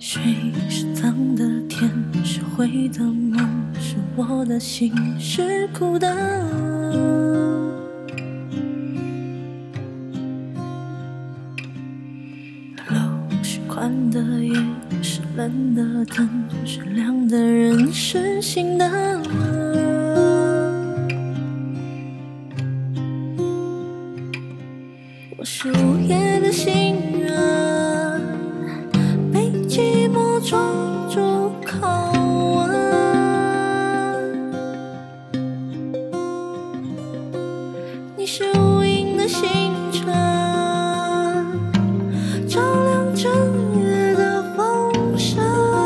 水是脏的，天是灰的，梦是我的，心是苦的。路是宽的，夜是冷的，灯是亮的，人是醒的。我是午夜的行人，被寂寞抓住拷问。你是无垠的星辰，照亮整夜的风声。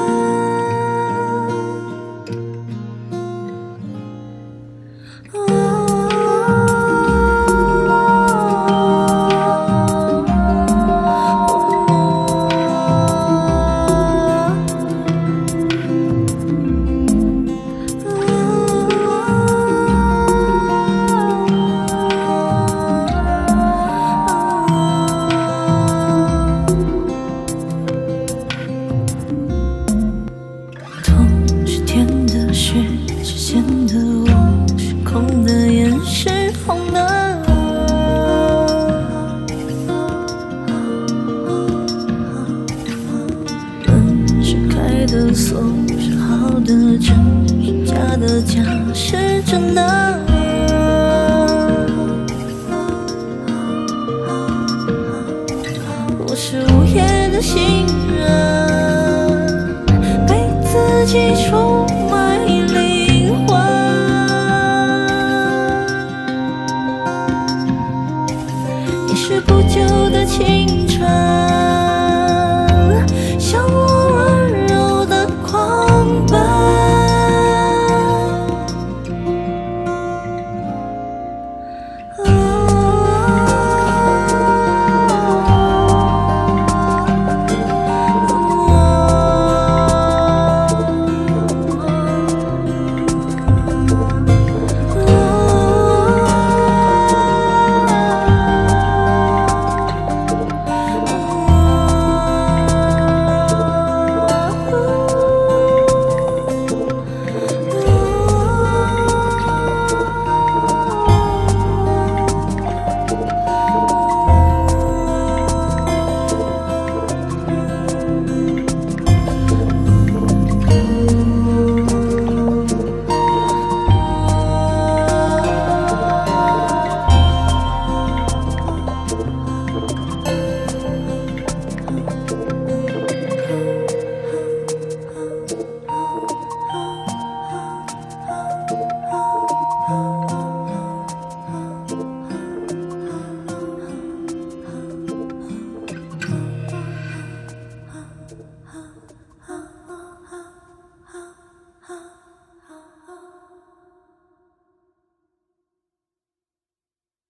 血是咸的，我是空的，眼是红的。门是开的，锁是好的，真是假的，假是真的。我是午夜的行人，被自己出卖灵魂。你是不朽的情